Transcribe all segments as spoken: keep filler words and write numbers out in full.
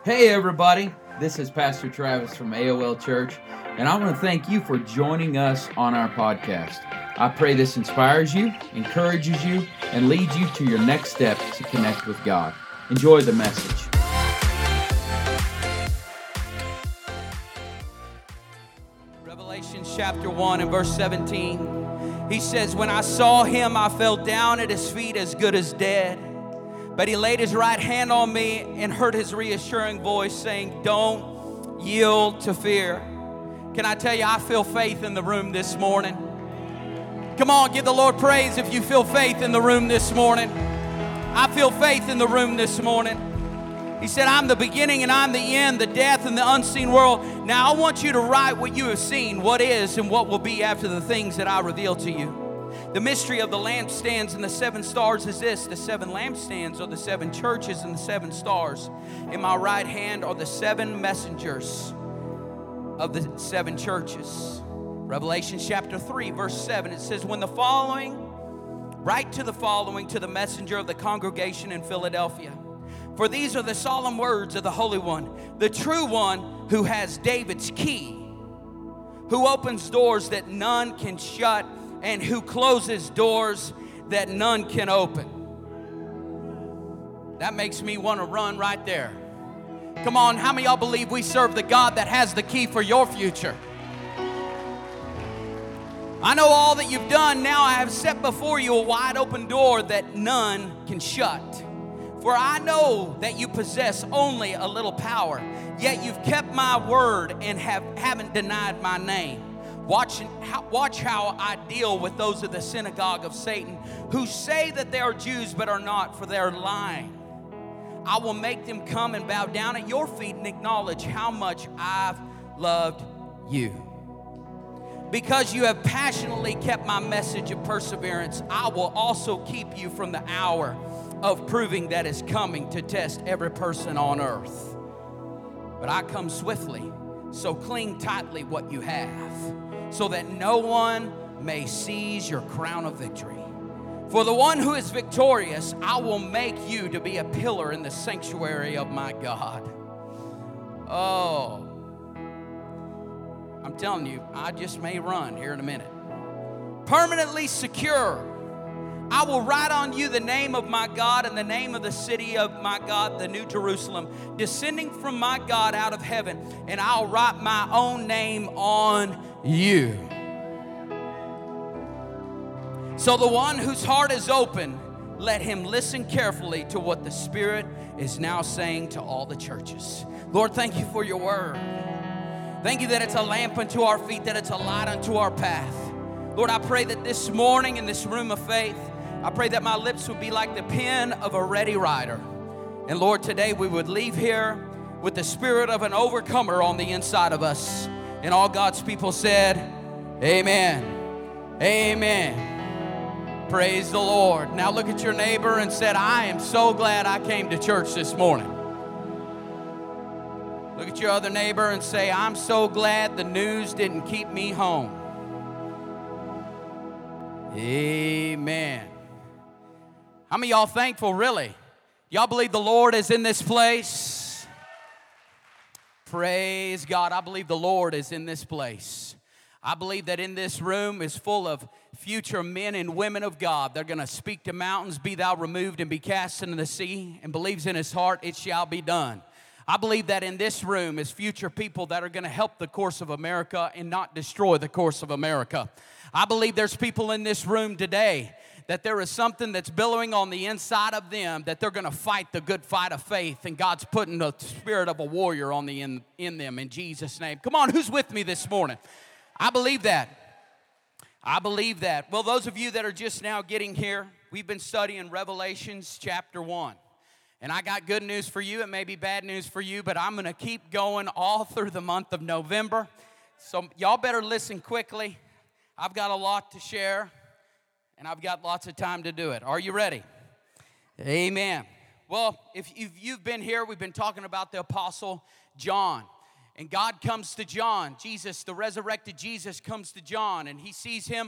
Hey everybody, this is Pastor Travis from A O L Church, and I want to thank you for joining us on our podcast. I pray this inspires you, encourages you, and leads you to your next step to connect with God. Enjoy the message. Revelation chapter one and verse seventeen, he says, "When I saw him, I fell down at his feet as good as dead. But he laid his right hand on me and heard his reassuring voice saying, 'Don't yield to fear.'" Can I tell you, I feel faith in the room this morning. Come on, give the Lord praise if you feel faith in the room this morning. I feel faith in the room this morning. He said, "I'm the beginning and I'm the end, the death and the unseen world." Now I want you to write what you have seen, what is and what will be after the things that I reveal to you. The mystery of the lampstands and the seven stars is this: the seven lampstands are the seven churches, and the seven stars in my right hand are the seven messengers of the seven churches. Revelation chapter three, verse seven, it says, "When the following, write to the following to the messenger of the congregation in Philadelphia. For these are the solemn words of the Holy One, the true one who has David's key, who opens doors that none can shut, and who closes doors that none can open." That makes me want to run right there. Come on, how many of y'all believe we serve the God that has the key for your future? I know all that you've done. Now I have set before you a wide open door that none can shut. For I know that you possess only a little power, yet you've kept my word and have, haven't denied my name. Watch, watch how I deal with those of the synagogue of Satan who say that they are Jews but are not, for they are lying. I will make them come and bow down at your feet and acknowledge how much I've loved you. Because you have passionately kept my message of perseverance, I will also keep you from the hour of proving that is coming to test every person on earth. But I come swiftly, so cling tightly what you have, so that no one may seize your crown of victory. For the one who is victorious, I will make you to be a pillar in the sanctuary of my God. Oh, I'm telling you, I just may run here in a minute. Permanently secure. I will write on you the name of my God and the name of the city of my God, the New Jerusalem, descending from my God out of heaven, and I'll write my own name on you. So the one whose heart is open, let him listen carefully to what the Spirit is now saying to all the churches. Lord, thank you for your word. Thank you that it's a lamp unto our feet, that it's a light unto our path. Lord, I pray that this morning in this room of faith, I pray that my lips would be like the pen of a ready writer. And Lord, today we would leave here with the spirit of an overcomer on the inside of us. And all God's people said, amen. Amen. Praise the Lord. Now look at your neighbor and said, "I am so glad I came to church this morning." Look at your other neighbor and say, "I'm so glad the news didn't keep me home." Amen. How many of y'all thankful, really? Y'all believe the Lord is in this place? Praise God. I believe the Lord is in this place. I believe that in this room is full of future men and women of God. They're going to speak to mountains, "Be thou removed and be cast into the sea," and believes in his heart, "It shall be done." I believe that in this room is future people that are going to help the course of America and not destroy the course of America. I believe there's people in this room today that there is something that's billowing on the inside of them, that they're going to fight the good fight of faith, and God's putting the spirit of a warrior on the in, in them in Jesus' name. Come on, who's with me this morning? I believe that. I believe that. Well, those of you that are just now getting here, we've been studying Revelations chapter one. And I got good news for you. It may be bad news for you, but I'm going to keep going all through the month of November. So y'all better listen quickly. I've got a lot to share, and I've got lots of time to do it. Are you ready? Amen. Well, if you've been here, we've been talking about the Apostle John. And God comes to John. Jesus, the resurrected Jesus, comes to John, and he sees him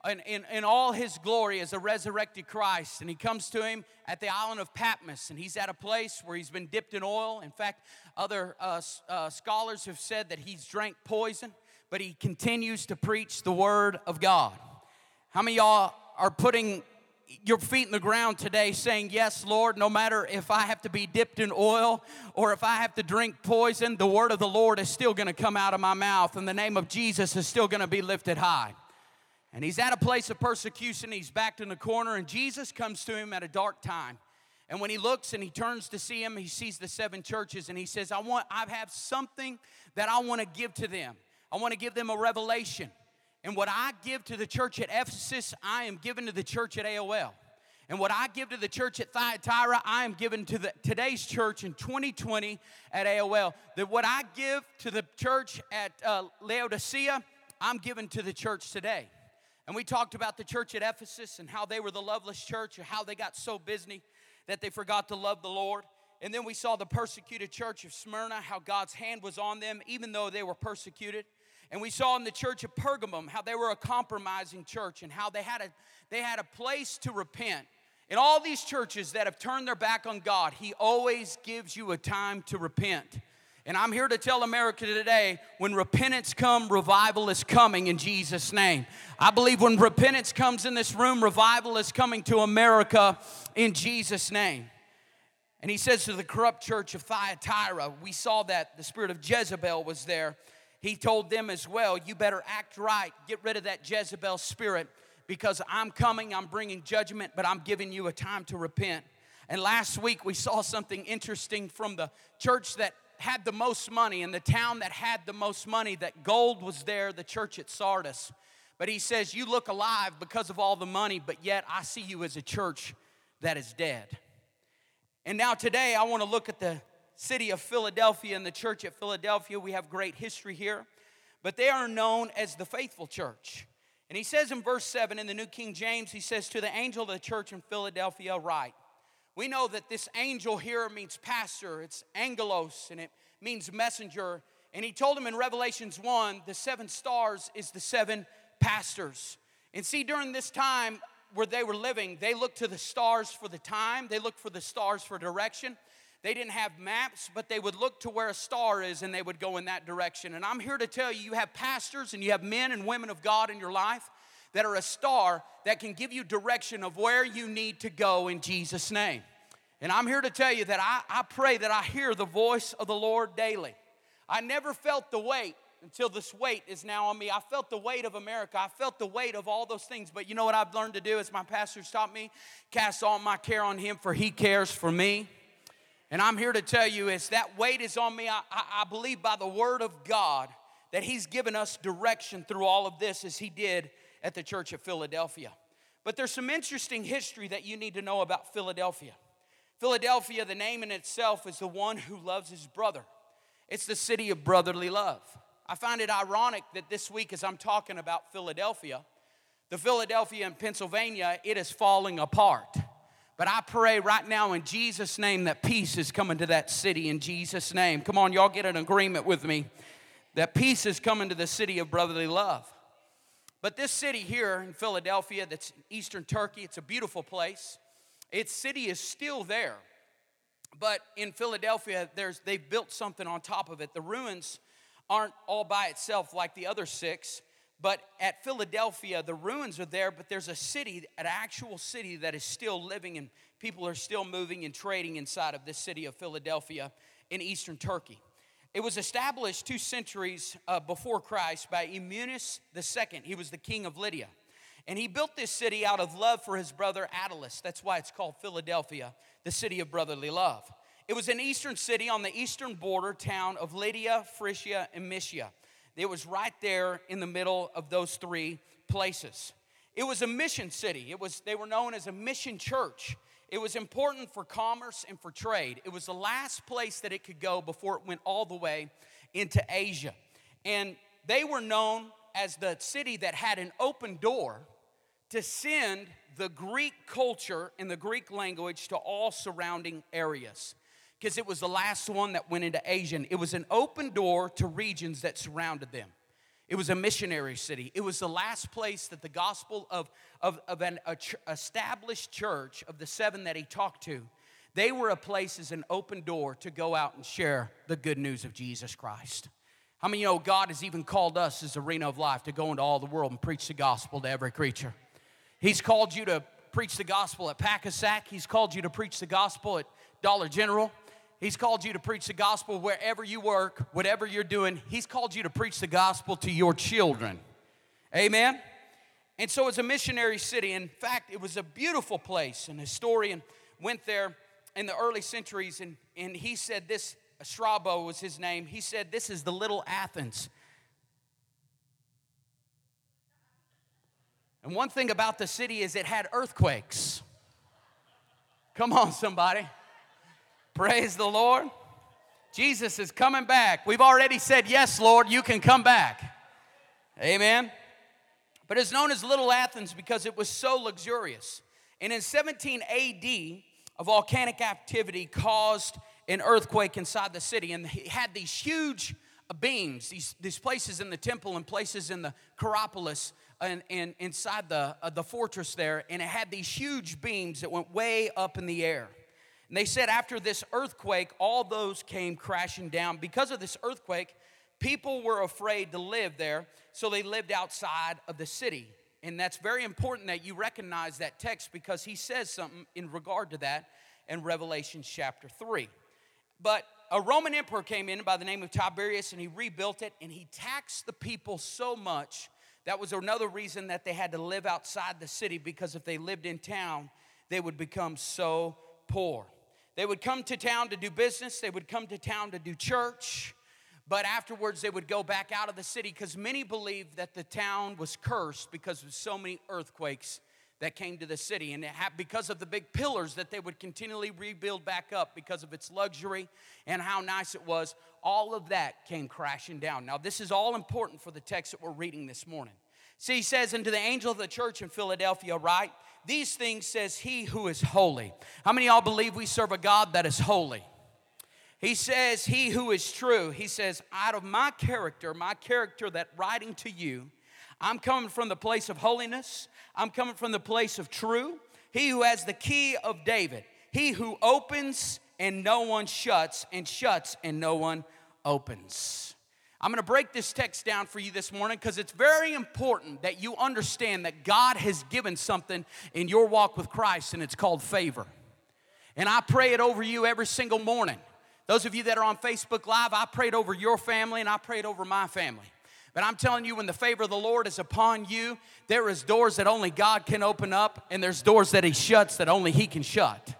in, in, in all his glory as a resurrected Christ. And he comes to him at the island of Patmos. And he's at a place where he's been dipped in oil. In fact, other uh, uh, scholars have said that he's drank poison. But he continues to preach the word of God. How many of y'all are putting your feet in the ground today saying, yes, Lord, no matter if I have to be dipped in oil or if I have to drink poison, the word of the Lord is still going to come out of my mouth, and the name of Jesus is still going to be lifted high. And he's at a place of persecution. He's backed in the corner, and Jesus comes to him at a dark time. And when he looks and he turns to see him, he sees the seven churches, and he says, I want, I have something that I want to give to them. I want to give them a revelation. And what I give to the church at Ephesus, I am giving to the church at A O L. And what I give to the church at Thyatira, I am giving to the, today's church in twenty twenty at A O L. That what I give to the church at uh, Laodicea, I'm giving to the church today. And we talked about the church at Ephesus and how they were the loveless church, or how they got so busy that they forgot to love the Lord. And then we saw the persecuted church of Smyrna, how God's hand was on them even though they were persecuted. And we saw in the church of Pergamum how they were a compromising church and how they had a, they had a place to repent. In all these churches that have turned their back on God, He always gives you a time to repent. And I'm here to tell America today, when repentance comes, revival is coming in Jesus' name. I believe when repentance comes in this room, revival is coming to America in Jesus' name. And He says to the corrupt church of Thyatira, we saw that the spirit of Jezebel was there. He told them as well, you better act right. Get rid of that Jezebel spirit, because I'm coming, I'm bringing judgment, but I'm giving you a time to repent. And last week we saw something interesting from the church that had the most money, and the town that had the most money, that gold was there, the church at Sardis. But he says, you look alive because of all the money, but yet I see you as a church that is dead. And now today I want to look at the city of Philadelphia and the church at Philadelphia. We have great history here, but they are known as the faithful church. And he says in verse seven in the New King James, he says, to the angel of the church in Philadelphia write. We know that this angel here means pastor. It's angelos, and it means messenger. And he told him in Revelations one, the seven stars is the seven pastors. And see, during this time where they were living, they looked to the stars for the time. They looked for the stars for direction. They didn't have maps, but they would look to where a star is, and they would go in that direction. And I'm here to tell you, you have pastors and you have men and women of God in your life that are a star that can give you direction of where you need to go in Jesus' name. And I'm here to tell you that I, I pray that I hear the voice of the Lord daily. I never felt the weight until this weight is now on me. I felt the weight of America. I felt the weight of all those things. But you know what I've learned to do, as my pastors taught me? Cast all my care on Him, for He cares for me. And I'm here to tell you, as that weight is on me, I, I, I believe by the word of God that He's given us direction through all of this, as He did at the church of Philadelphia. But there's some interesting history that you need to know about Philadelphia. Philadelphia, the name in itself, is the one who loves his brother. It's the city of brotherly love. I find it ironic that this week, as I'm talking about Philadelphia, the Philadelphia in Pennsylvania, it is falling apart. But I pray right now in Jesus' name that peace is coming to that city in Jesus' name. Come on, y'all get an agreement with me that peace is coming to the city of brotherly love. But this city here in Philadelphia, that's in eastern Turkey, it's a beautiful place. Its city is still there. But in Philadelphia, there's they've built something on top of it. The ruins aren't all by itself like the other six. But at Philadelphia, the ruins are there, but there's a city, an actual city that is still living, and people are still moving and trading inside of this city of Philadelphia in eastern Turkey. It was established two centuries uh, before Christ by Emunice the Second. He was the king of Lydia. And he built this city out of love for his brother Attalus. That's why it's called Philadelphia, the city of brotherly love. It was an eastern city on the eastern border town of Lydia, Phrygia, and Mysia. It was right there in the middle of those three places. It was a mission city. It was, they were known as a mission church. It was important for commerce and for trade. It was the last place that it could go before it went all the way into Asia. And they were known as the city that had an open door to send the Greek culture and the Greek language to all surrounding areas, because it was the last one that went into Asia. It was an open door to regions that surrounded them. It was a missionary city. It was the last place that the gospel of, of, of an a ch- established church of the seven that he talked to, they were a place as an open door to go out and share the good news of Jesus Christ. How many of you know God has even called us as Arena of Life to go into all the world and preach the gospel to every creature? He's called you to preach the gospel at Pack-a-Sack. He's called you to preach the gospel at Dollar General. He's called you to preach the gospel wherever you work, whatever you're doing. He's called you to preach the gospel to your children. Amen? And so it's a missionary city. In fact, it was a beautiful place. An historian went there in the early centuries, and, and he said this, Strabo was his name. He said, this is the little Athens. And one thing about the city is it had earthquakes. Come on, somebody. Praise the Lord. Jesus is coming back. We've already said, yes, Lord, you can come back. Amen. But it's known as Little Athens because it was so luxurious. And in seventeen A D, a volcanic activity caused an earthquake inside the city. And it had these huge beams, these, these places in the temple and places in the Acropolis and, and inside the, uh, the fortress there. And it had these huge beams that went way up in the air. And they said after this earthquake, all those came crashing down. Because of this earthquake, people were afraid to live there, so they lived outside of the city. And that's very important that you recognize that text because he says something in regard to that in Revelation chapter three. But a Roman emperor came in by the name of Tiberius, and he rebuilt it, and he taxed the people so much. That was another reason that they had to live outside the city, because if they lived in town, they would become so poor. They would come to town to do business. They would come to town to do church. But afterwards, they would go back out of the city because many believed that the town was cursed because of so many earthquakes that came to the city. And it had, because of the big pillars that they would continually rebuild back up because of its luxury and how nice it was, all of that came crashing down. Now, this is all important for the text that we're reading this morning. See, he says, "Unto the angel of the church in Philadelphia write, these things says he who is holy." How many of y'all believe we serve a God that is holy? He says, he who is true. He says, out of my character, my character that writing to you, I'm coming from the place of holiness. I'm coming from the place of true. He who has the key of David. He who opens and no one shuts, and shuts and no one opens. I'm going to break this text down for you this morning because it's very important that you understand that God has given something in your walk with Christ, and it's called favor. And I pray it over you every single morning. Those of you that are on Facebook Live, I prayed over your family and I prayed over my family. But I'm telling you, when the favor of the Lord is upon you, there is doors that only God can open up, and there's doors that he shuts that only he can shut.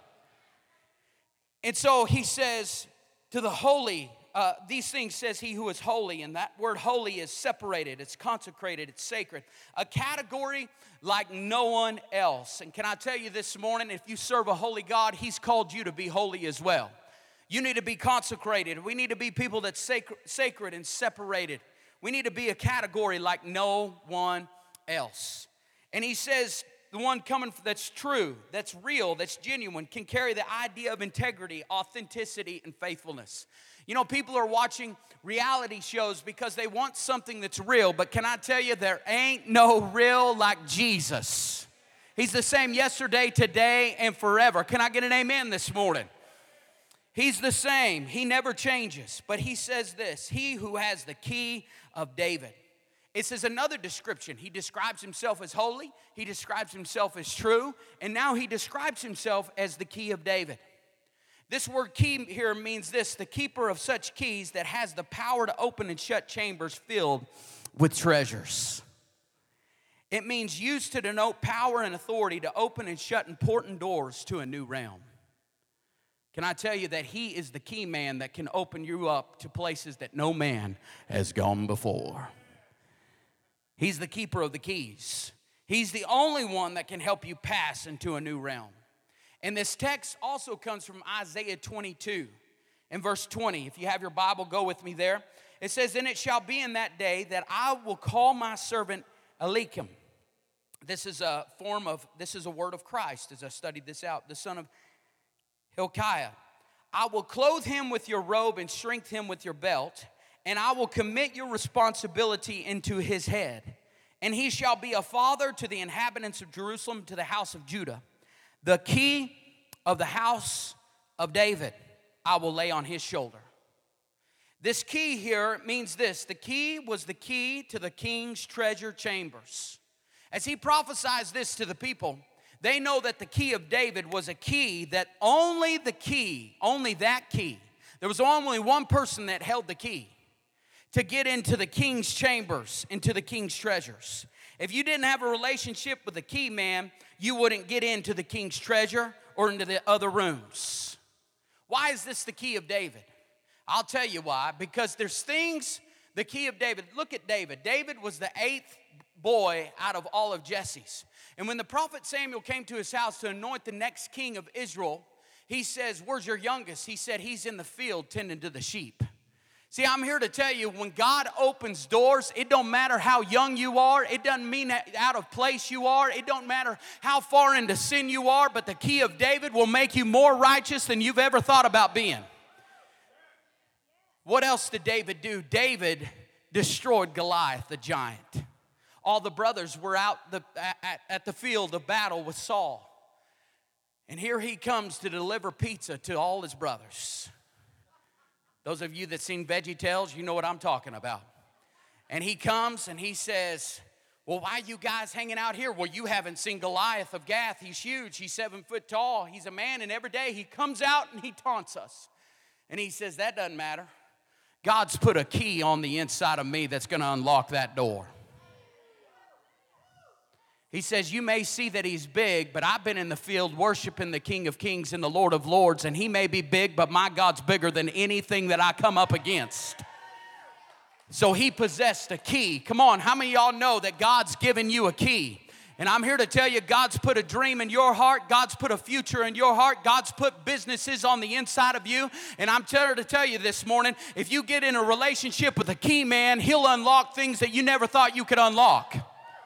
And so he says to the holy, uh, these things says he who is holy, and that word holy is separated, it's consecrated, it's sacred. A category like no one else. And can I tell you this morning, if you serve a holy God, he's called you to be holy as well. You need to be consecrated. We need to be people that's sacred, sacred and separated. We need to be a category like no one else. And he says the one coming that's true, that's real, that's genuine, can carry the idea of integrity, authenticity, and faithfulness. You know, people are watching reality shows because they want something that's real. But can I tell you, there ain't no real like Jesus. He's the same yesterday, today, and forever. Can I get an amen this morning? He's the same. He never changes. But he says this, he who has the key of David. It says another description. He describes himself as holy. He describes himself as true. And now he describes himself as the key of David. This word key here means this, the keeper of such keys that has the power to open and shut chambers filled with treasures. It means used to denote power and authority to open and shut important doors to a new realm. Can I tell you that he is the key man that can open you up to places that no man has gone before? He's the keeper of the keys. He's the only one that can help you pass into a new realm. And this text also comes from Isaiah twenty-two and verse twenty. If you have your Bible, go with me there. It says, "And it shall be in that day that I will call my servant Eliakim." This is a form of, this is a word of Christ as I studied this out. The son of Hilkiah. "I will clothe him with your robe and strengthen him with your belt, and I will commit your responsibility into his head. And he shall be a father to the inhabitants of Jerusalem, to the house of Judah. The key of the house of David I will lay on his shoulder. This key here means this. The key was the key to the king's treasure chambers. As he prophesies this to the people, they know that the key of David was a key that only the key, only that key. There was only one person that held the key to get into the king's chambers, into the king's treasures. If you didn't have a relationship with the key man, you wouldn't get into the king's treasure or into the other rooms. Why is this the key of David? I'll tell you why. Because there's things, the key of David. Look at David. David was the eighth boy out of all of Jesse's. And when the prophet Samuel came to his house to anoint the next king of Israel, he says, where's your youngest? He said, he's in the field tending to the sheep. See, I'm here to tell you, when God opens doors, it don't matter how young you are. It doesn't mean out of place you are. It don't matter how far into sin you are, but the key of David will make you more righteous than you've ever thought about being. What else did David do? David destroyed Goliath, the giant. All the brothers were out the, at, at the field of battle with Saul. And here he comes to deliver pizza to all his brothers. Those of you that seen VeggieTales, you know what I'm talking about. And he comes and he says, well, why are you guys hanging out here? Well, you haven't seen Goliath of Gath. He's huge. He's seven foot tall. He's a man, and every day he comes out and he taunts us. And he says, that doesn't matter. God's put a key on the inside of me that's going to unlock that door. He says, you may see that he's big, but I've been in the field worshiping the King of Kings and the Lord of Lords, and he may be big, but my God's bigger than anything that I come up against. So he possessed a key. Come on, how many of y'all know that God's given you a key? And I'm here to tell you, God's put a dream in your heart. God's put a future in your heart. God's put businesses on the inside of you. And I'm here to tell you this morning, if you get in a relationship with a key man, he'll unlock things that you never thought you could unlock.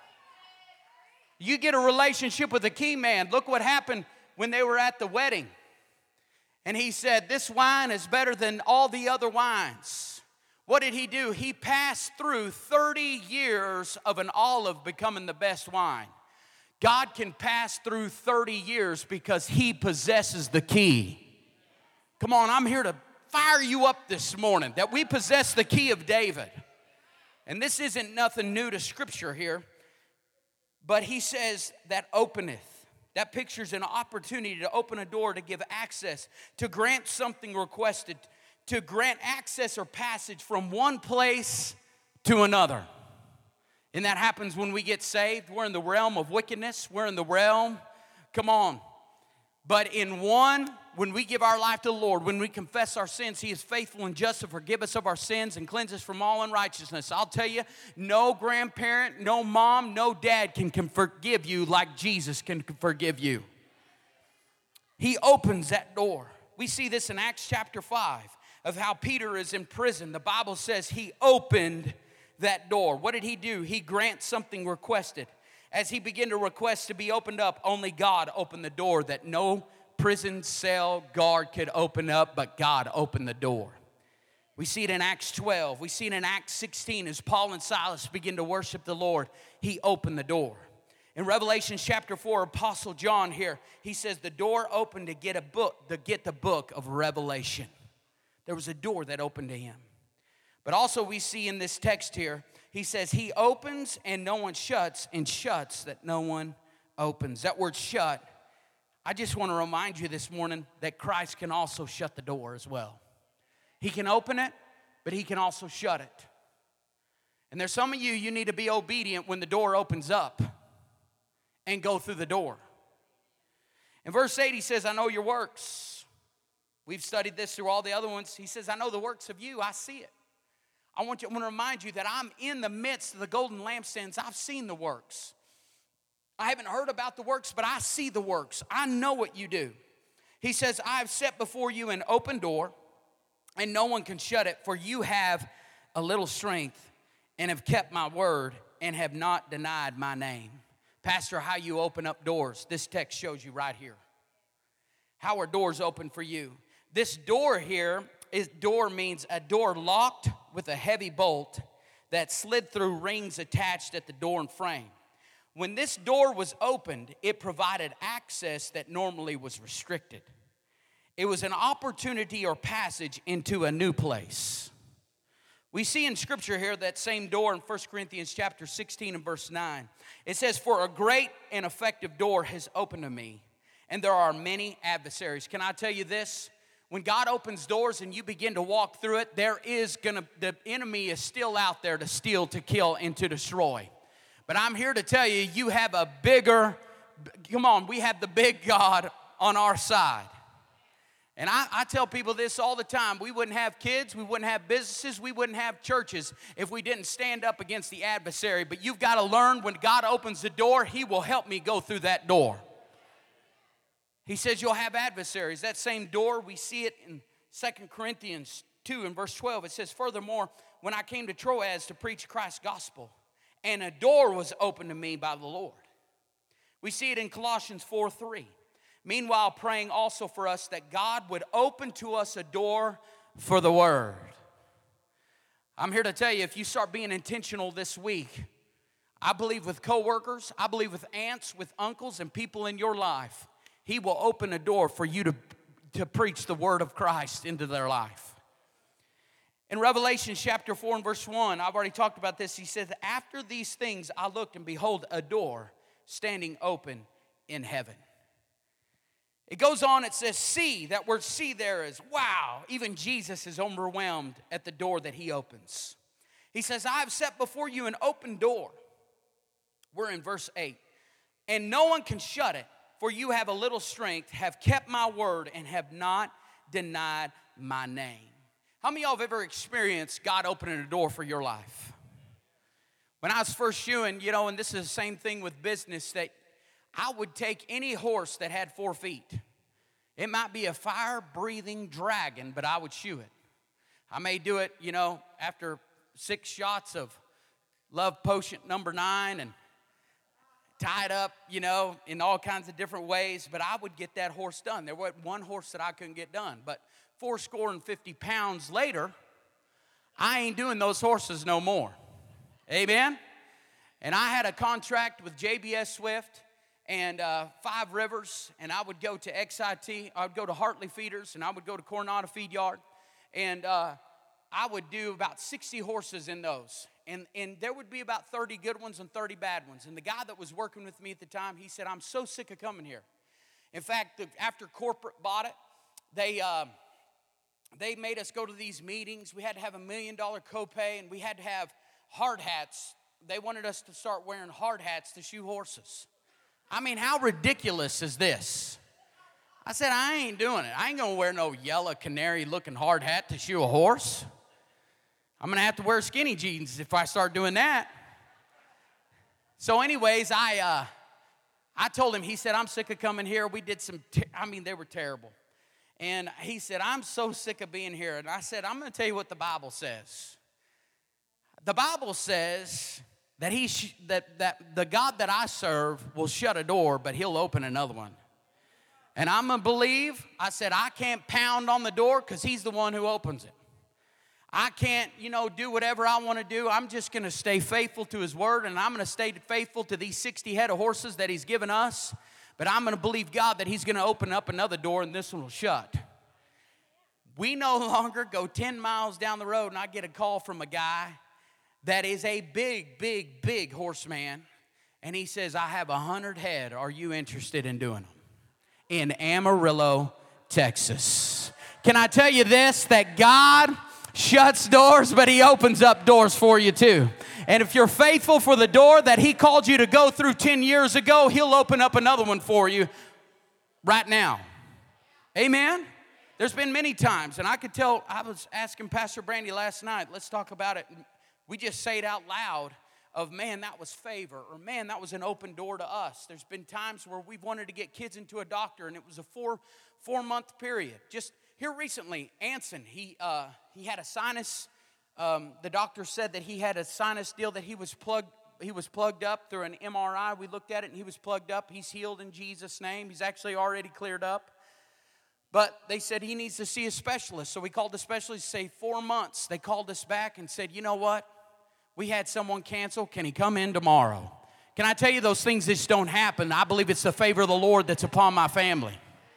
You get a relationship with a key man. Look what happened when they were at the wedding. And he said, this wine is better than all the other wines. What did he do? He passed through thirty years of an olive becoming the best wine. God can pass through thirty years because he possesses the key. Come on, I'm here to fire you up this morning that we possess the key of David. And this isn't nothing new to Scripture here. But he says that openeth. That pictures an opportunity to open a door, to give access, to grant something requested, to grant access or passage from one place to another. And that happens when we get saved. We're in the realm of wickedness. We're in the realm, come on. But in one, when we give our life to the Lord, when we confess our sins, he is faithful and just to forgive us of our sins and cleanse us from all unrighteousness. I'll tell you, no grandparent, no mom, no dad can, can forgive you like Jesus can forgive you. He opens that door. We see this in Acts chapter five of how Peter is in prison. The Bible says he opened that door. What did he do? He grants something requested. As he began to request to be opened up, only God opened the door that no prison cell guard could open up, but God opened the door. We see it in Acts twelve. We see it in Acts sixteen as Paul and Silas begin to worship the Lord. He opened the door. In Revelation chapter four, Apostle John here, he says the door opened to get a book, to get the book of Revelation. There was a door that opened to him. But also we see in this text here, he says he opens and no one shuts, and shuts that no one opens. That word shut, I just want to remind you this morning that Christ can also shut the door as well. He can open it, but he can also shut it. And there's some of you, you need to be obedient when the door opens up and go through the door. In verse eight, he says, I know your works. We've studied this through all the other ones. He says, I know the works of you. I see it. I want, you, I want to remind you that I'm in the midst of the golden lampstands. I've seen the works. I haven't heard about the works, but I see the works. I know what you do. He says, I have set before you an open door, and no one can shut it, for you have a little strength and have kept my word and have not denied my name. Pastor, how you open up doors. This text shows you right here. How are doors open for you? This door here, is door means a door locked with a heavy bolt that slid through rings attached at the door and frame. When this door was opened, it provided access that normally was restricted. It was an opportunity or passage into a new place. We see in Scripture here that same door in First Corinthians chapter sixteen and verse nine. It says, "For a great and effective door has opened to me, and there are many adversaries." Can I tell you this? When God opens doors and you begin to walk through it, there is gonna, the enemy is still out there to steal, to kill, and to destroy. But I'm here to tell you, you have a bigger, come on, we have the big God on our side. And I, I tell people this all the time. We wouldn't have kids, we wouldn't have businesses, we wouldn't have churches if we didn't stand up against the adversary. But you've got to learn, when God opens the door, He will help me go through that door. He says you'll have adversaries. That same door, we see it in Second Corinthians two and verse twelve. It says, "Furthermore, when I came to Troas to preach Christ's gospel, and a door was opened to me by the Lord." We see it in Colossians four three. "Meanwhile, praying also for us that God would open to us a door for the word." I'm here to tell you, if you start being intentional this week, I believe with coworkers, I believe with aunts, with uncles, and people in your life, He will open a door for you to, to preach the word of Christ into their life. In Revelation chapter four and verse one, I've already talked about this. He says, "After these things I looked, and behold, a door standing open in heaven." It goes on, it says, "See." That word "see" there is, wow, even Jesus is overwhelmed at the door that He opens. He says, "I have set before you an open door." We're in verse eight. "And no one can shut it, for you have a little strength, have kept my word, and have not denied my name." How many of y'all have ever experienced God opening a door for your life? When I was first shoeing, you know, and this is the same thing with business, that I would take any horse that had four feet. It might be a fire-breathing dragon, but I would shoe it. I may do it, you know, after six shots of Love Potion number nine and tie it up, you know, in all kinds of different ways, but I would get that horse done. There wasn't one horse that I couldn't get done, but four score and fifty pounds later, I ain't doing those horses no more. Amen? And I had a contract with J B S Swift and uh, Five Rivers, and I would go to X I T, I would go to Hartley Feeders, and I would go to Coronado Feed Yard, and uh, I would do about sixty horses in those. And, and there would be about thirty good ones and thirty bad ones. And the guy that was working with me at the time, he said, "I'm so sick of coming here." In fact, the, after corporate bought it, they uh, they made us go to these meetings. We had to have a million dollar copay, and we had to have hard hats. They wanted us to start wearing hard hats to shoe horses. I mean, how ridiculous is this? I said, I ain't doing it. I ain't going to wear no yellow canary-looking hard hat to shoe a horse. I'm going to have to wear skinny jeans if I start doing that. So anyways, I uh, I told him, he said, "I'm sick of coming here." We did some, ter- I mean, they were terrible. And he said, "I'm so sick of being here." And I said, "I'm going to tell you what the Bible says. The Bible says that he sh- that that the God that I serve will shut a door, but He'll open another one. And I'm going to believe," I said, "I can't pound on the door because He's the one who opens it. I can't, you know, do whatever I want to do. I'm just going to stay faithful to His word, and I'm going to stay faithful to these sixty head of horses that He's given us. But I'm going to believe God that He's going to open up another door, and this one will shut." We no longer go ten miles down the road, and I get a call from a guy that is a big, big, big horseman. And he says, "I have a hundred head. Are you interested in doing them?" In Amarillo, Texas. Can I tell you this? That God shuts doors, but He opens up doors for you too. And if you're faithful for the door that He called you to go through ten years ago, He'll open up another one for you right now. Amen? There's been many times, and I could tell, I was asking Pastor Brandy last night, let's talk about it. We just say it out loud of, man, that was favor, or man, that was an open door to us. There's been times where we've wanted to get kids into a doctor, and it was a four, four-month period. Just here recently, Anson, he uh, he had a sinus. Um, the doctor said that he had a sinus deal that he was plugged. He was plugged up through an M R I. We looked at it, and he was plugged up. He's healed in Jesus' name. He's actually already cleared up. But they said he needs to see a specialist. So we called the specialist, say four months. They called us back and said, you know what? We had someone cancel. Can he come in tomorrow? Can I tell you those things just don't happen? I believe it's the favor of the Lord that's upon my family.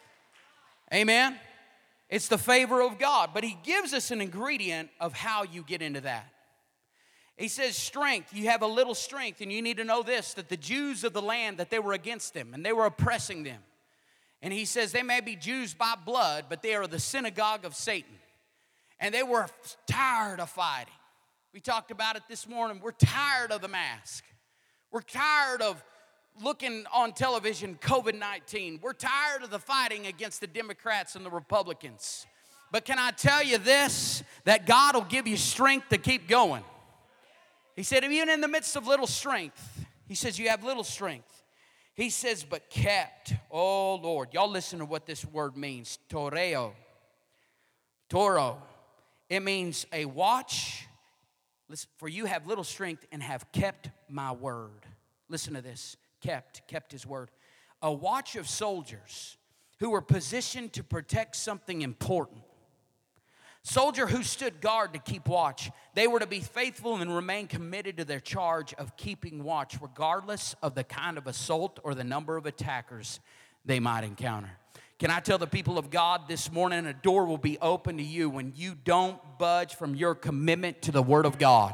Amen? It's the favor of God. But he gives us an ingredient of how you get into that. He says strength. You have a little strength. And you need to know this, that the Jews of the land, that they were against them. And they were oppressing them. And he says they may be Jews by blood, but they are the synagogue of Satan. And they were tired of fighting. We talked about it this morning. We're tired of the mask. We're tired of looking on television, covid nineteen. We're tired of the fighting against the Democrats and the Republicans. But can I tell you this, that God will give you strength to keep going. He said, even in the midst of little strength, he says you have little strength. He says, but kept. Oh, Lord. Y'all listen to what this word means. Toreo. Toro. It means a watch. Listen, for you have little strength and have kept my word. Listen to this. Kept. Kept his word. A watch of soldiers who were positioned to protect something important. Soldier who stood guard to keep watch. They were to be faithful and remain committed to their charge of keeping watch, regardless of the kind of assault or the number of attackers they might encounter. Can I tell the people of God this morning, a door will be open to you when you don't budge from your commitment to the Word of God.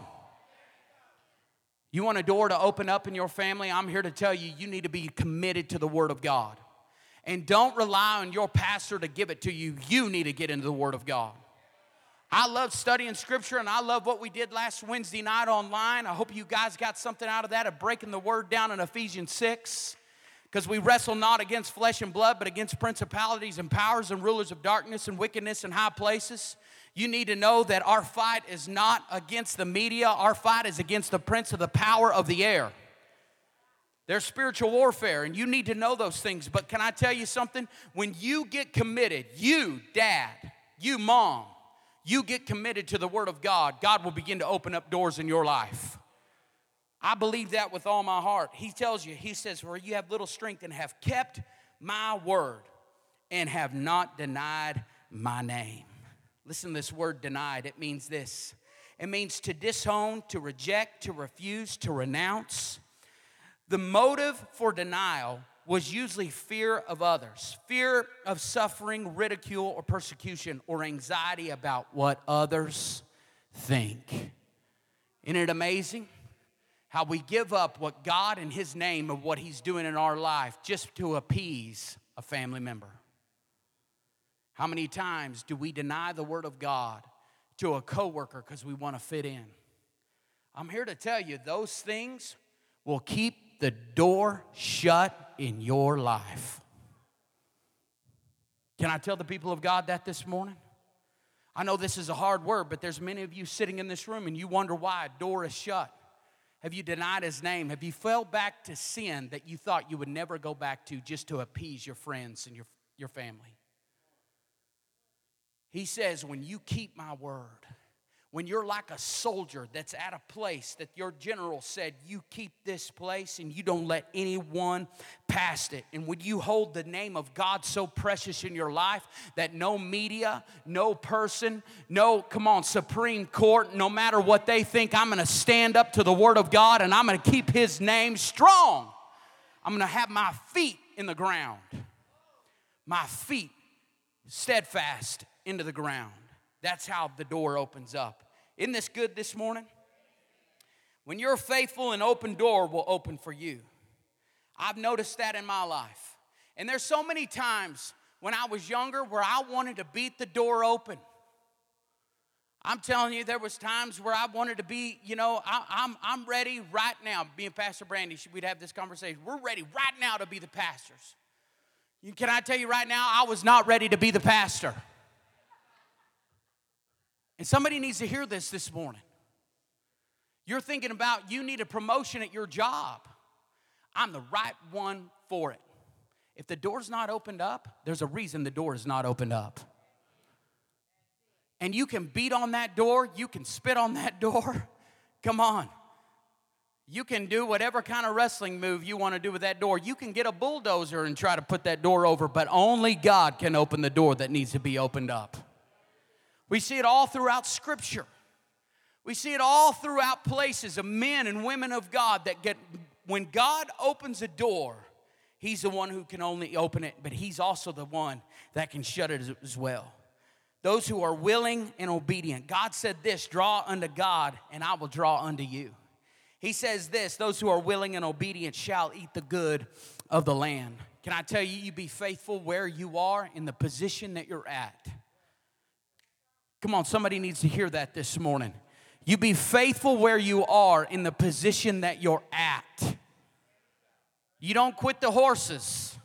You want a door to open up in your family? I'm here to tell you, you need to be committed to the Word of God. And don't rely on your pastor to give it to you. You need to get into the Word of God. I love studying Scripture, and I love what we did last Wednesday night online. I hope you guys got something out of that, of breaking the word down in Ephesians six. Because we wrestle not against flesh and blood, but against principalities and powers and rulers of darkness and wickedness in high places. You need to know that our fight is not against the media. Our fight is against the prince of the power of the air. There's spiritual warfare, and you need to know those things. But can I tell you something? When you get committed, you, dad, you, mom, you get committed to the Word of God, God will begin to open up doors in your life. I believe that with all my heart. He tells you, he says, where you have little strength and have kept my word and have not denied my name. Listen to this word denied. It means this. It means to disown, to reject, to refuse, to renounce. The motive for denial was usually fear of others, fear of suffering, ridicule, or persecution, or anxiety about what others think. Isn't it amazing how we give up what God and His name of what He's doing in our life just to appease a family member? How many times do we deny the Word of God to a coworker because we want to fit in? I'm here to tell you, those things will keep the door shut in your life. Can I tell the people of God that this morning? I know this is a hard word, but there's many of you sitting in this room and you wonder why a door is shut. Have you denied His name? Have you fell back to sin that you thought you would never go back to just to appease your friends and your, your family? He says, when you keep my word, when you're like a soldier that's at a place that your general said, you keep this place and you don't let anyone past it. And when you hold the name of God so precious in your life that no media, no person, no, come on, Supreme Court, no matter what they think, I'm going to stand up to the Word of God and I'm going to keep His name strong. I'm going to have my feet in the ground. My feet steadfast into the ground. That's how the door opens up. Isn't this good this morning? When you're faithful, an open door will open for you. I've noticed that in my life. And there's so many times when I was younger where I wanted to beat the door open. I'm telling you, there was times where I wanted to be, you know, I, I'm, I'm ready right now. Me and Pastor Brandy, we'd have this conversation. We're ready right now to be the pastors. Can I tell you right now, I was not ready to be the pastor. And somebody needs to hear this this morning. You're thinking about you need a promotion at your job. I'm the right one for it. If the door's not opened up, there's a reason the door is not opened up. And you can beat on that door. You can spit on that door. Come on. You can do whatever kind of wrestling move you want to do with that door. You can get a bulldozer and try to put that door over, but only God can open the door that needs to be opened up. We see it all throughout Scripture. We see it all throughout places of men and women of God that get, when God opens a door, He's the one who can only open it, but He's also the one that can shut it as well. Those who are willing and obedient. God said this, draw unto God, and I will draw unto you. He says this, those who are willing and obedient shall eat the good of the land. Can I tell you, you be faithful where you are in the position that you're at. Come on, somebody needs to hear that this morning. You be faithful where you are in the position that you're at. You don't quit the horses.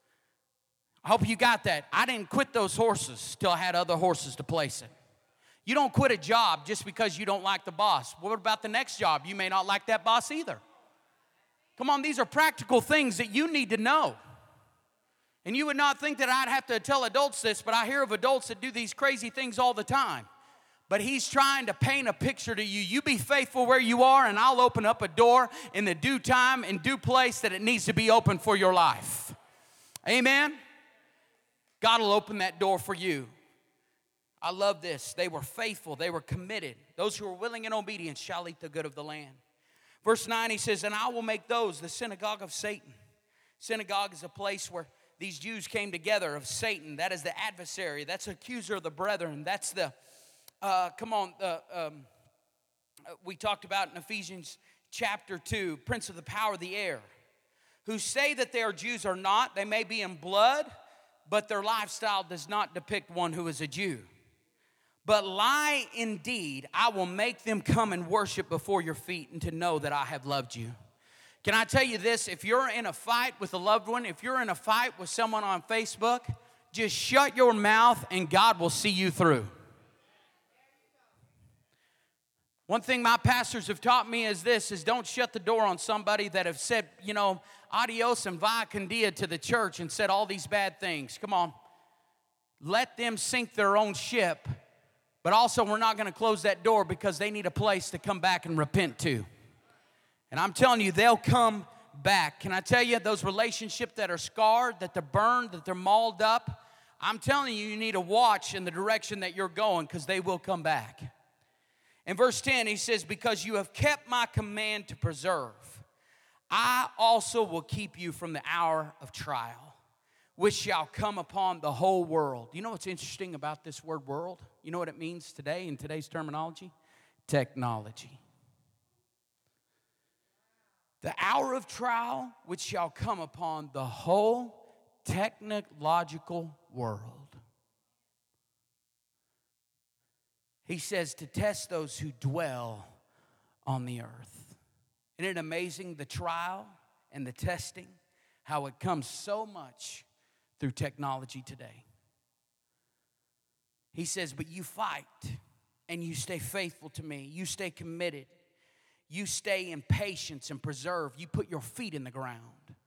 I hope you got that. I didn't quit those horses till I had other horses to place it. You don't quit a job just because you don't like the boss. What about the next job? You may not like that boss either. Come on, these are practical things that you need to know. And you would not think that I'd have to tell adults this, but I hear of adults that do these crazy things all the time. But He's trying to paint a picture to you. You be faithful where you are, and I'll open up a door in the due time and due place that it needs to be open for your life. Amen? God will open that door for you. I love this. They were faithful. They were committed. Those who are willing and obedient shall eat the good of the land. Verse nine, he says, and I will make those the synagogue of Satan. Synagogue is a place where these Jews came together of Satan. That is the adversary. That's the accuser of the brethren. That's the, uh, come on, uh, um, we talked about in Ephesians chapter two, prince of the power of the air, who say that they are Jews or not. They may be in blood, but their lifestyle does not depict one who is a Jew. But lie indeed, I will make them come and worship before your feet and to know that I have loved you. Can I tell you this? If you're in a fight with a loved one, if you're in a fight with someone on Facebook, just shut your mouth and God will see you through. One thing my pastors have taught me is this, is don't shut the door on somebody that have said, you know, adios and via con dia to the church and said all these bad things. Come on. Let them sink their own ship. But also, we're not going to close that door because they need a place to come back and repent to. And I'm telling you, they'll come back. Can I tell you, those relationships that are scarred, that they're burned, that they're mauled up, I'm telling you, you need to watch in the direction that you're going because they will come back. In verse ten, he says, because you have kept my command to preserve, I also will keep you from the hour of trial, which shall come upon the whole world. You know what's interesting about this word world? You know what it means today in today's terminology? Technology. The hour of trial which shall come upon the whole technological world. He says to test those who dwell on the earth. Isn't it amazing, the trial and the testing, how it comes so much through technology today? He says, but you fight and you stay faithful to me. You stay committed. You stay in patience and preserve. You put your feet in the ground.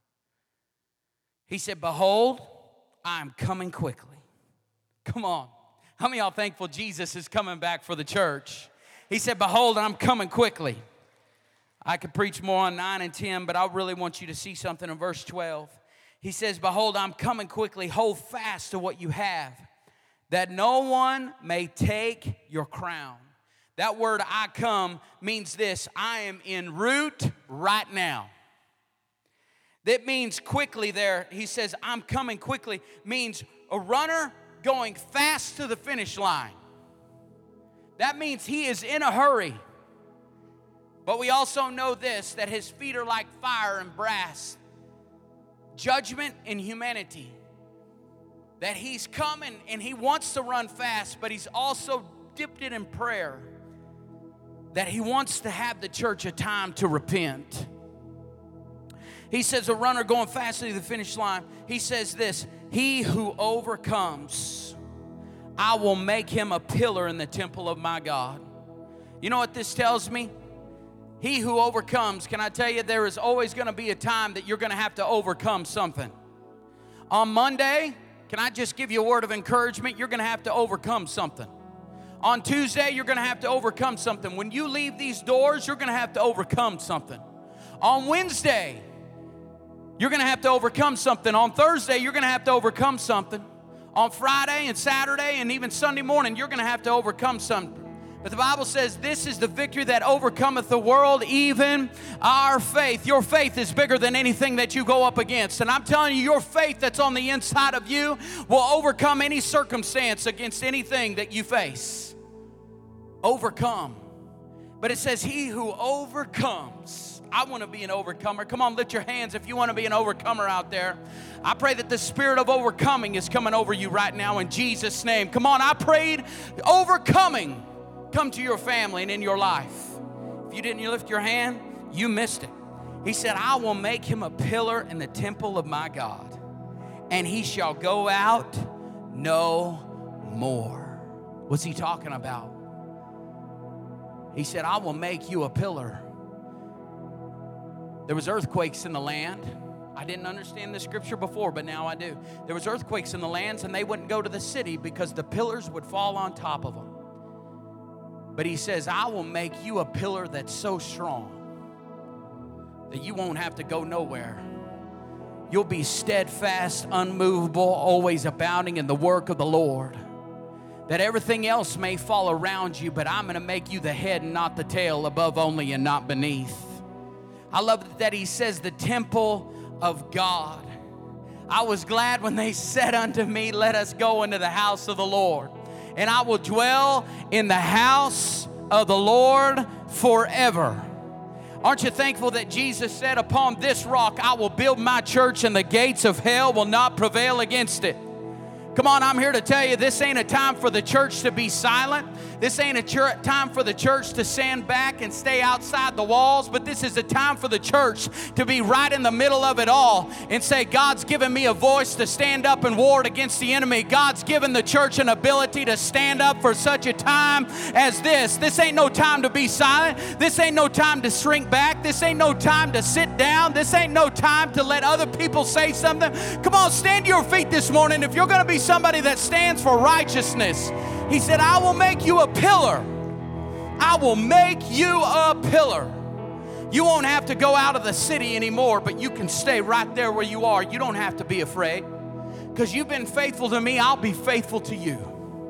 He said, behold, I am coming quickly. Come on. How many of y'all thankful Jesus is coming back for the church? He said, behold, I'm coming quickly. I could preach more on nine and ten, but I really want you to see something in verse twelve. He says, behold, I'm coming quickly. Hold fast to what you have, that no one may take your crown. That word I come means this: I am en route right now. That means quickly there. He says, I'm coming quickly, means a runner going fast to the finish line. That means he is in a hurry. But we also know this, that his feet are like fire and brass. Judgment and humanity. That he's coming and he wants to run fast, but he's also dipped it in prayer. That he wants to have the church a time to repent. He says, a runner going fast to the finish line. He says this: he who overcomes, I will make him a pillar in the temple of my God. You know what this tells me? He who overcomes, can I tell you, there is always going to be a time that you're going to have to overcome something. On Monday, can I just give you a word of encouragement? You're going to have to overcome something. On Tuesday, you're going to have to overcome something. When you leave these doors, you're going to have to overcome something. On Wednesday, you're going to have to overcome something. On Thursday, you're going to have to overcome something. On Friday and Saturday and even Sunday morning, you're going to have to overcome something. But the Bible says this is the victory that overcometh the world, even our faith. Your faith is bigger than anything that you go up against. And I'm telling you, your faith that's on the inside of you will overcome any circumstance against anything that you face. Overcome. But it says, he who overcomes. I want to be an overcomer. Come on, lift your hands if you want to be an overcomer out there. I pray that the spirit of overcoming is coming over you right now in Jesus' name. Come on, I prayed overcoming come to your family and in your life. If you didn't lift your hand, you missed it. He said, I will make him a pillar in the temple of my God, and he shall go out no more. What's he talking about? He said, I will make you a pillar. There was earthquakes in the land. I didn't understand the scripture before, but now I do. There was earthquakes in the lands, and they wouldn't go to the city because the pillars would fall on top of them. But he says, I will make you a pillar that's so strong that you won't have to go nowhere. You'll be steadfast, unmovable, always abounding in the work of the Lord. That everything else may fall around you, but I'm going to make you the head and not the tail, above only and not beneath. I love that he says the temple of God. I was glad when they said unto me, let us go into the house of the Lord. And I will dwell in the house of the Lord forever. Aren't you thankful that Jesus said, upon this rock I will build my church, and the gates of hell will not prevail against it? Come on, I'm here to tell you, this ain't a time for the church to be silent. This ain't a church, time for the church to stand back and stay outside the walls, but this is a time for the church to be right in the middle of it all and say, God's given me a voice to stand up and ward against the enemy. God's given the church an ability to stand up for such a time as this. This ain't no time to be silent. This ain't no time to shrink back. This ain't no time to sit down. This ain't no time to let other people say something. Come on, stand to your feet this morning. If you're going to be somebody that stands for righteousness, he said, I will make you a pillar. I will make you a pillar. You won't have to go out of the city anymore, but you can stay right there where you are. You don't have to be afraid. Because you've been faithful to me, I'll be faithful to you.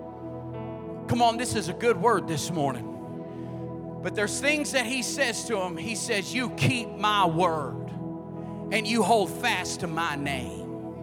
Come on, this is a good word this morning. But there's things that he says to him. He says, you keep my word and you hold fast to my name.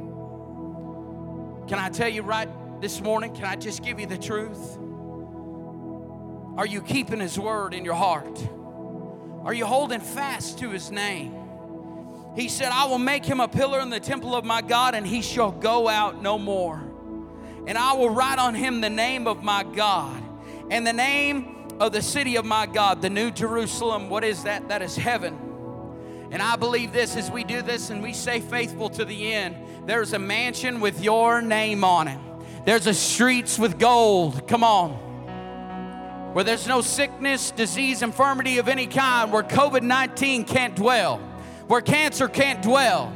Can I tell you right this morning, can I just give you the truth? Are you keeping his word in your heart? Are you holding fast to his name? He said, I will make him a pillar in the temple of my God, and he shall go out no more. And I will write on him the name of my God and the name of the city of my God, the New Jerusalem. What is that? That is heaven. And I believe this, as we do this and we stay faithful to the end, there's a mansion with your name on it. There's a streets with gold. Come on. Where there's no sickness, disease, infirmity of any kind. Where covid nineteen can't dwell. Where cancer can't dwell.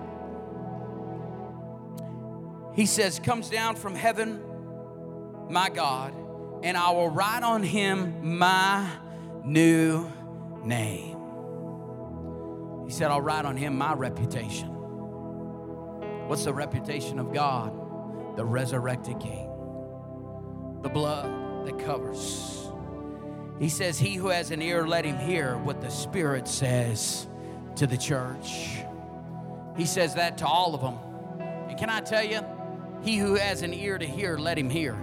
He says, comes down from heaven, my God, and I will write on him my new name. He said, I'll write on him my reputation. What's the reputation of God? The resurrected King. The blood that covers. He says, he who has an ear, let him hear what the Spirit says to the church. He says that to all of them. And can I tell you, he who has an ear to hear, let him hear.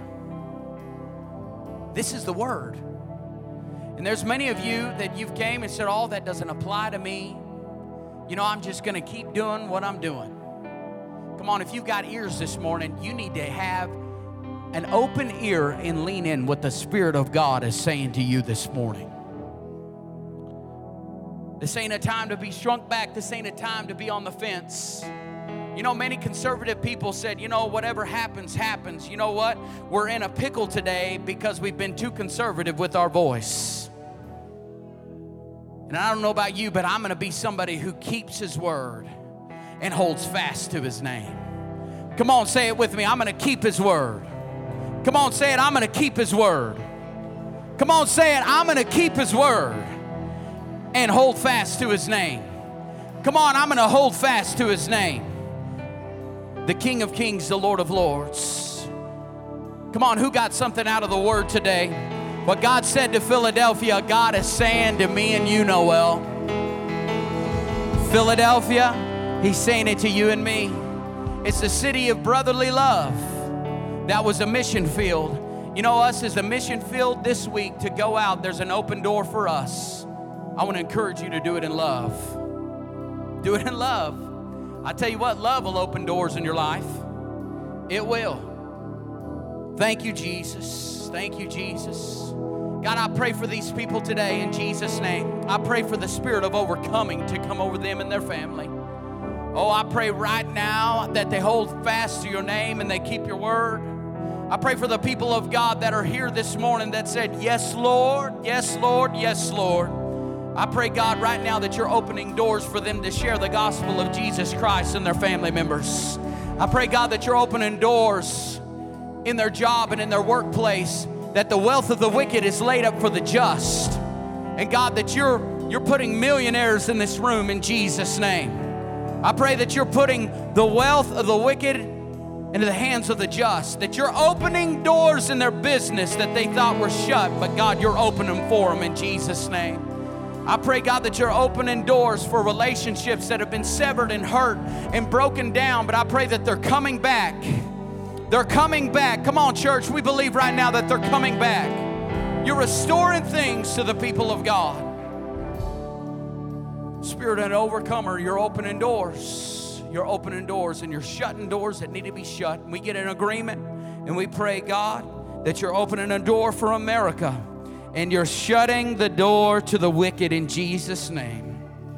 This is the word. And there's many of you that you've came and said, oh, that doesn't apply to me. You know, I'm just going to keep doing what I'm doing. Come on, if you've got ears this morning, you need to have an open ear and lean in what the Spirit of God is saying to you this morning. This ain't a time to be shrunk back. This ain't a time to be on the fence. You know, many conservative people said, you know, whatever happens, happens. You know what? We're in a pickle today because we've been too conservative with our voice. And I don't know about you, but I'm going to be somebody who keeps his word and holds fast to his name. Come on, say it with me. I'm going to keep his word. Come on, say it. I'm going to keep his word. Come on, say it. I'm going to keep his word and hold fast to his name. Come on, I'm going to hold fast to his name. The King of Kings, the Lord of Lords. Come on, who got something out of the word today? What God said to Philadelphia, God is saying to me and you, Noel. Philadelphia, he's saying it to you and me. It's the city of brotherly love. That was a mission field. You know, us as a mission field this week to go out, there's an open door for us. I want to encourage you to do it in love. Do it in love. I tell you what, love will open doors in your life. It will. Thank you, Jesus. Thank you, Jesus. God, I pray for these people today in Jesus' name. I pray for the spirit of overcoming to come over them and their family. Oh, I pray right now that they hold fast to your name and they keep your word. I pray for the people of God that are here this morning that said, yes, Lord, yes, Lord, yes, Lord. I pray, God, right now that you're opening doors for them to share the gospel of Jesus Christ and their family members. I pray, God, that you're opening doors in their job and in their workplace, that the wealth of the wicked is laid up for the just. And God, that you're, you're putting millionaires in this room in Jesus' name. I pray that you're putting the wealth of the wicked into the hands of the just, that you're opening doors in their business that they thought were shut, but God, you're opening them for them in Jesus' name. I pray, God, that you're opening doors for relationships that have been severed and hurt and broken down, but I pray that they're coming back. They're coming back. Come on, church, we believe right now that they're coming back. You're restoring things to the people of God. Spirit of an overcomer, you're opening doors. You're opening doors and you're shutting doors that need to be shut. And we get an agreement and we pray, God, that you're opening a door for America. And you're shutting the door to the wicked in Jesus' name.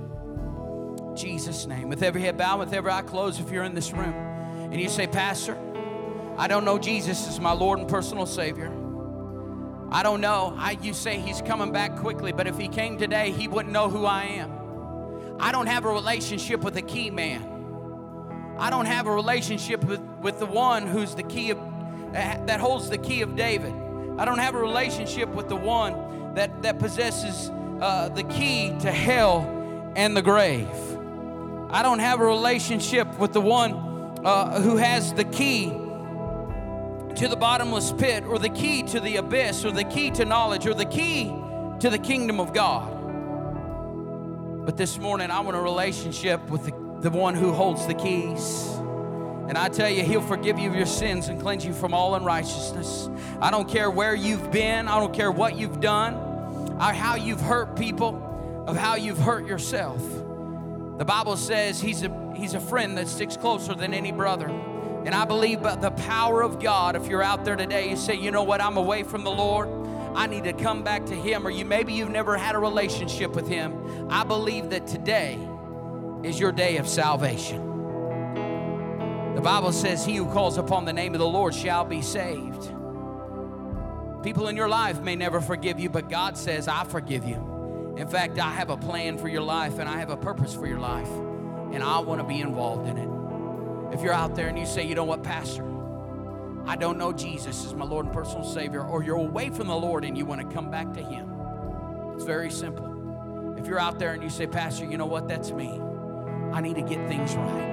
Jesus' name. With every head bowed, with every eye closed, if you're in this room and you say, Pastor, I don't know Jesus as my Lord and personal Savior. I don't know. I, you say he's coming back quickly, but if he came today, he wouldn't know who I am. I don't have a relationship with the key man. I don't have a relationship with, with the one who's the key of, that holds the key of David. I don't have a relationship with the one that, that possesses uh, the key to hell and the grave. I don't have a relationship with the one uh, who has the key to the bottomless pit, or the key to the abyss, or the key to knowledge, or the key to the kingdom of God. But this morning, I want a relationship with the, the one who holds the keys. And I tell you, he'll forgive you of your sins and cleanse you from all unrighteousness. I don't care where you've been. I don't care what you've done, or how you've hurt people, of how you've hurt yourself. The Bible says he's a, he's a friend that sticks closer than any brother. And I believe by the power of God, if you're out there today, you say, you know what, I'm away from the Lord. I need to come back to him. Or you maybe you've never had a relationship with him. I believe that today is your day of salvation. The Bible says he who calls upon the name of the Lord shall be saved. People in your life may never forgive you, but God says, I forgive you. In fact, I have a plan for your life, and I have a purpose for your life, and I want to be involved in it. If you're out there and you say, you know what, Pastor, I don't know Jesus as my Lord and personal Savior, or you're away from the Lord and you want to come back to him, it's very simple. If you're out there and you say, Pastor, you know what, that's me. I need to get things right.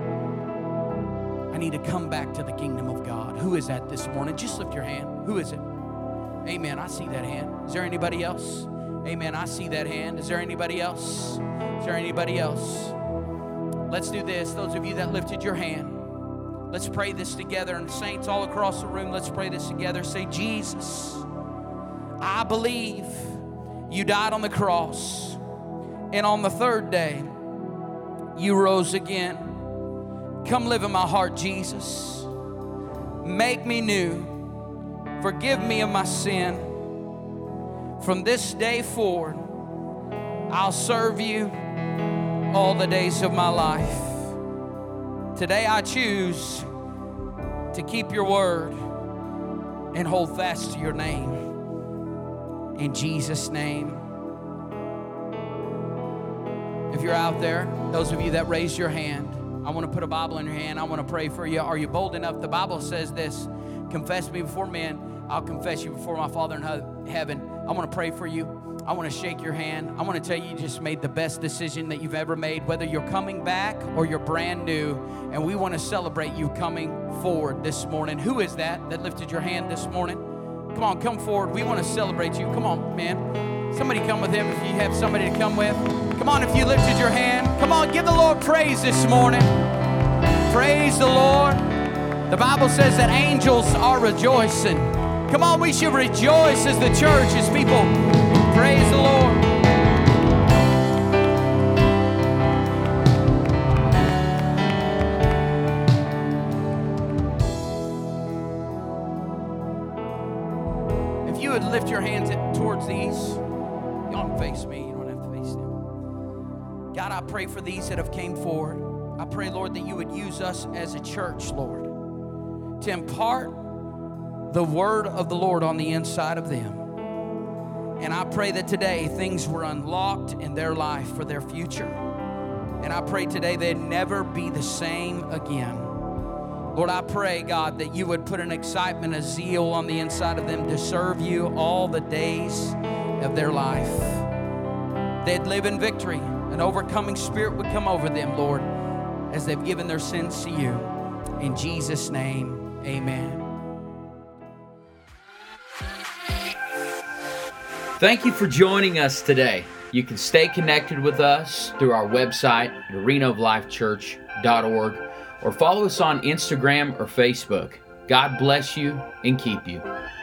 I need to come back to the kingdom of God. Who is that this morning? Just lift your hand. Who is it? Amen. I see that hand. Is there anybody else? Amen. I see that hand. Is there anybody else? Is there anybody else? Let's do this. Those of you that lifted your hand, let's pray this together. And saints all across the room, let's pray this together. Say, Jesus, I believe you died on the cross, and on the third day, you rose again. Come live in my heart, Jesus. Make me new. Forgive me of my sin. From this day forward, I'll serve you all the days of my life. Today I choose to keep your word and hold fast to your name. In Jesus' name. If you're out there, those of you that raised your hand, I want to put a Bible in your hand. I want to pray for you. Are you bold enough? The Bible says this, confess me before men, I'll confess you before my Father in heaven. I want to pray for you. I want to shake your hand. I want to tell you, you just made the best decision that you've ever made, whether you're coming back or you're brand new, and we want to celebrate you coming forward this morning. Who is that that lifted your hand this morning? Come on, come forward. We want to celebrate you. Come on, man. Somebody come with him if you have somebody to come with. Come on, if you lifted your hand. Come on, give the Lord praise this morning. Praise the Lord. The Bible says that angels are rejoicing. Come on, we should rejoice as the church, as people praise the Lord. If you would lift your hands towards these, you don't face me, you don't have to face them. God, I pray for these that have came forward. I pray, Lord, that you would use us as a church, Lord, to impart the word of the Lord on the inside of them. And I pray that today things were unlocked in their life for their future. And I pray today they'd never be the same again. Lord, I pray, God, that you would put an excitement, a zeal on the inside of them to serve you all the days of their life. They'd live in victory. An overcoming spirit would come over them, Lord, as they've given their sins to you. In Jesus' name, amen. Thank you for joining us today. You can stay connected with us through our website, arena of life church dot org, or follow us on Instagram or Facebook. God bless you and keep you.